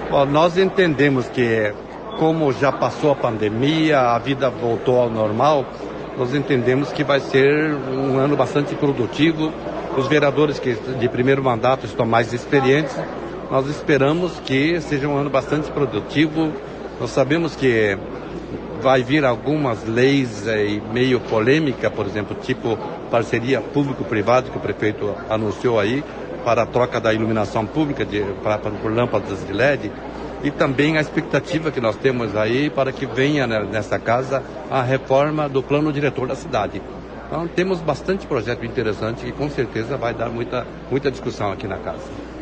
Bom, nós entendemos que, como já passou a pandemia, a vida voltou ao normal, nós entendemos que vai ser um ano bastante produtivo. Os vereadores que de primeiro mandato estão mais experientes, nós esperamos que seja um ano bastante produtivo. Nós sabemos que vai vir algumas leis meio polêmica, por exemplo, tipo parceria público-privada, que o prefeito anunciou aí, para a troca da iluminação pública por lâmpadas de LED, e também a expectativa que nós temos aí para que venha nessa casa a reforma do plano diretor da cidade. Então temos bastante projeto interessante que com certeza vai dar muita discussão aqui na casa.